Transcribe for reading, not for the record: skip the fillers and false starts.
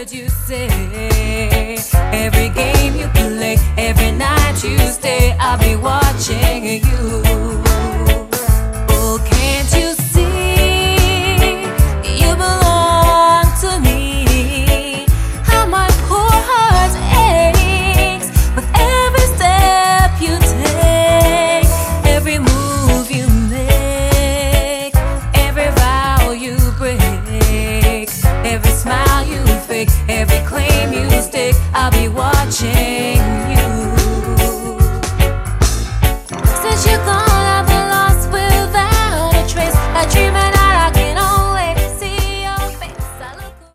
word you say, every game you play, every night you stay, I'll be watching you. Oh, can't you see you belong to me? How my poor heart aches with every step you take, every move you make, every vow you break, every smile you fake, every claim you stake, I'll be watching.